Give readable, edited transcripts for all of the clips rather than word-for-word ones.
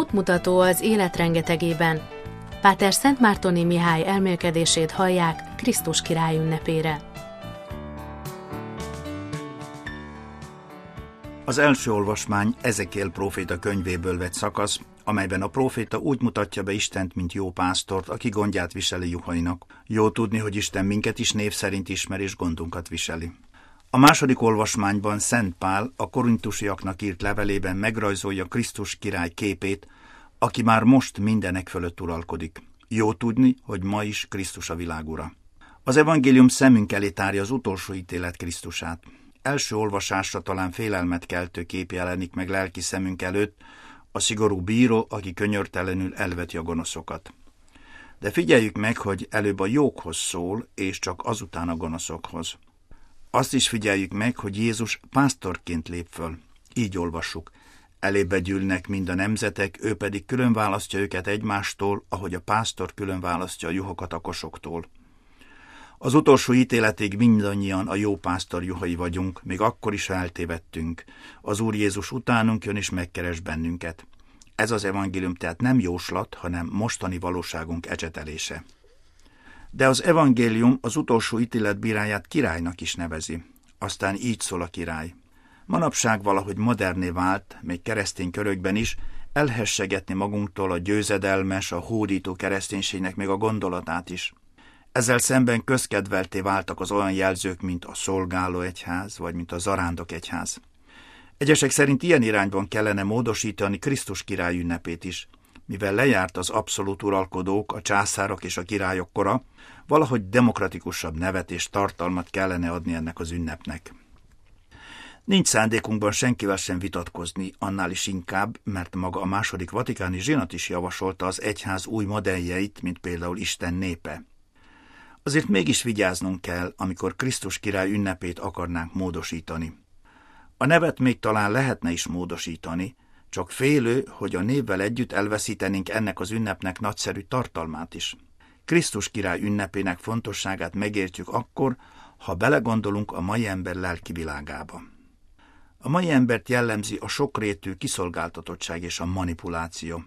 Útmutató az élet rengetegében. Páter Szentmártoni Mihály elmélkedését hallják Krisztus király ünnepére. Az első olvasmány Ezekiel próféta könyvéből vett szakasz, amelyben a próféta úgy mutatja be Istent, mint jó pásztort, aki gondját viseli juhainak. Jó tudni, hogy Isten minket is név szerint ismer és gondunkat viseli. A második olvasmányban Szent Pál a korintusiaknak írt levelében megrajzolja Krisztus király képét, aki már most mindenek fölött uralkodik. Jó tudni, hogy ma is Krisztus a világ ura. Az evangélium szemünk elé tárja az utolsó ítélet Krisztusát. Első olvasásra talán félelmet keltő kép jelenik meg lelki szemünk előtt, a szigorú bíró, aki könyörtelenül elveti a gonoszokat. De figyeljük meg, hogy előbb a jókhoz szól, és csak azután a gonoszokhoz. Azt is figyeljük meg, hogy Jézus pásztorként lép föl. Így olvassuk. Elébe gyűlnek mind a nemzetek, ő pedig külön választja őket egymástól, ahogy a pásztor külön választja a juhokat a kosoktól. Az utolsó ítéletig mindannyian a jó pásztor juhai vagyunk, még akkor is, ha eltévedtünk. Az Úr Jézus utánunk jön és megkeres bennünket. Ez az evangélium tehát nem jóslat, hanem mostani valóságunk ecsetelése. De az evangélium az utolsó ítélet bíráját királynak is nevezi. Aztán így szól a király. Manapság valahogy moderné vált, még keresztény körökben is, elhessegetni magunktól a győzedelmes, a hódító kereszténységnek még a gondolatát is. Ezzel szemben közkedvelté váltak az olyan jelzők, mint a szolgáló egyház, vagy mint a zarándok egyház. Egyesek szerint ilyen irányban kellene módosítani Krisztus király ünnepét is. Mivel lejárt az abszolút uralkodók, a császárok és a királyok kora, valahogy demokratikusabb nevet és tartalmat kellene adni ennek az ünnepnek. Nincs szándékunkban senkivel sem vitatkozni, annál is inkább, mert maga a második vatikáni zsinat is javasolta az egyház új modelljeit, mint például Isten népe. Azért mégis vigyáznunk kell, amikor Krisztus király ünnepét akarnánk módosítani. A nevet még talán lehetne is módosítani, csak félő, hogy a névvel együtt elveszítenénk ennek az ünnepnek nagyszerű tartalmát is. Krisztus király ünnepének fontosságát megértjük akkor, ha belegondolunk a mai ember lelki világába. A mai embert jellemzi a sokrétű kiszolgáltatottság és a manipuláció.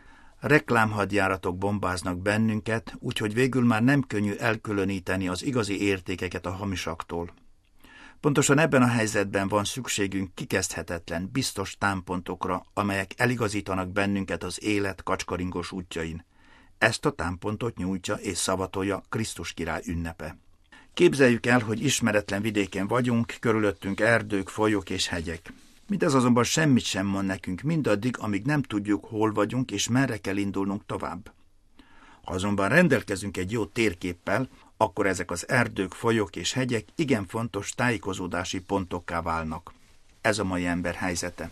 Reklámhadjáratok bombáznak bennünket, úgyhogy végül már nem könnyű elkülöníteni az igazi értékeket a hamisaktól. Pontosan ebben a helyzetben van szükségünk kikezdhetetlen, biztos támpontokra, amelyek eligazítanak bennünket az élet kacskaringos útjain. Ezt a támpontot nyújtja és szavatolja Krisztus király ünnepe. Képzeljük el, hogy ismeretlen vidéken vagyunk, körülöttünk erdők, folyók és hegyek. Mindez azonban semmit sem mond nekünk mindaddig, amíg nem tudjuk, hol vagyunk és merre kell indulnunk tovább. Ha azonban rendelkezünk egy jó térképpel, akkor ezek az erdők, folyók és hegyek igen fontos tájékozódási pontokká válnak. Ez a mai ember helyzete.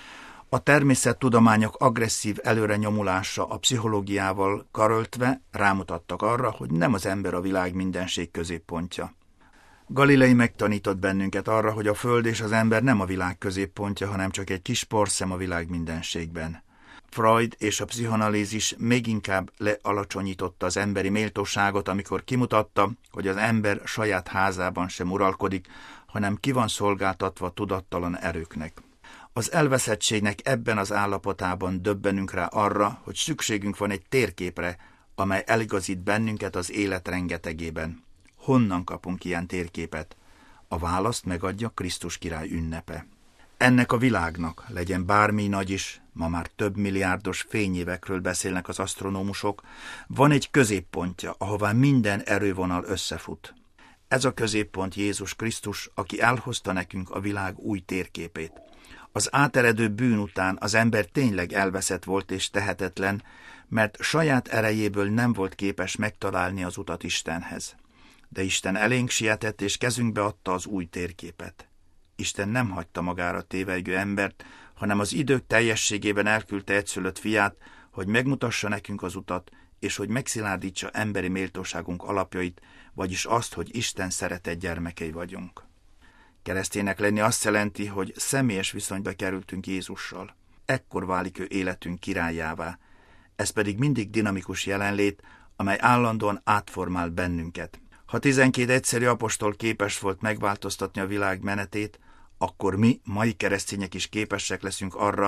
A természettudományok agresszív előrenyomulása a pszichológiával karöltve rámutattak arra, hogy nem az ember a világ mindenség középpontja. Galilei megtanított bennünket arra, hogy a Föld és az ember nem a világ középpontja, hanem csak egy kis porszem a világ mindenségben. Freud és a pszichoanalízis még inkább lealacsonyította az emberi méltóságot, amikor kimutatta, hogy az ember saját házában sem uralkodik, hanem ki van szolgáltatva tudattalan erőknek. Az elveszettségnek ebben az állapotában döbbenünk rá arra, hogy szükségünk van egy térképre, amely eligazít bennünket az élet rengetegében. Honnan kapunk ilyen térképet? A választ megadja Krisztus király ünnepe. Ennek a világnak, legyen bármi nagy is, ma már több milliárdos fényévekről beszélnek az asztronómusok, van egy középpontja, ahová minden erővonal összefut. Ez a középpont Jézus Krisztus, aki elhozta nekünk a világ új térképét. Az áteredő bűn után az ember tényleg elveszett volt és tehetetlen, mert saját erejéből nem volt képes megtalálni az utat Istenhez. De Isten elénk sietett és kezünkbe adta az új térképet. Isten nem hagyta magára tévejgő embert, hanem az idők teljességében elküldte egyszülött fiát, hogy megmutassa nekünk az utat, és hogy megszilárdítsa emberi méltóságunk alapjait, vagyis azt, hogy Isten szeretett gyermekei vagyunk. Kereszténynek lenni azt jelenti, hogy személyes viszonyba kerültünk Jézussal. Ekkor válik ő életünk királyává. Ez pedig mindig dinamikus jelenlét, amely állandóan átformál bennünket. Ha 12 egyszerű apostol képes volt megváltoztatni a világ menetét, akkor mi, mai keresztények is képesek leszünk arra,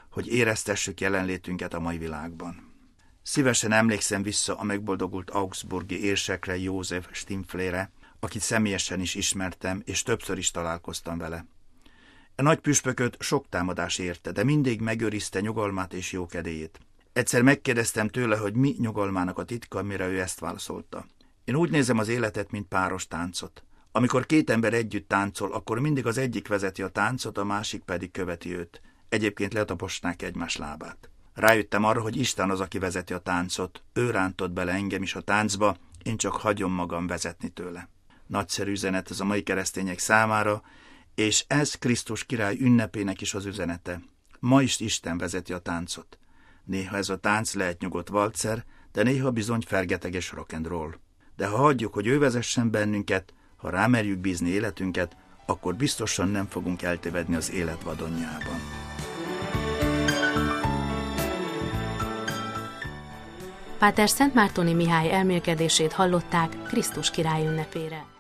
hogy éreztessük jelenlétünket a mai világban. Szívesen emlékszem vissza a megboldogult augsburgi érsekre, József Stimflére, akit személyesen is ismertem, és többször is találkoztam vele. A nagy püspököt sok támadás érte, de mindig megőrizte nyugalmát és jókedélyét. Egyszer megkérdeztem tőle, hogy mi nyugalmának a titka, mire ő ezt válaszolta. Én úgy nézem az életet, mint páros táncot. Amikor két ember együtt táncol, akkor mindig az egyik vezeti a táncot, a másik pedig követi őt. Egyébként letaposnák egymás lábát. Rájöttem arra, hogy Isten az, aki vezeti a táncot. Ő rántott bele engem is a táncba, én csak hagyom magam vezetni tőle. Nagyszerű üzenet ez a mai keresztények számára, és ez Krisztus király ünnepének is az üzenete. Ma is Isten vezeti a táncot. Néha ez a tánc lehet nyugodt valcer, de néha bizony fergeteges rock and roll. De ha hagyjuk, hogy ő vezessen bennünket, ha rámerjük bízni életünket, akkor biztosan nem fogunk eltévedni az élet vadonjában. Páter Szentmártoni Mihály elmélkedését hallották Krisztus király ünnepére.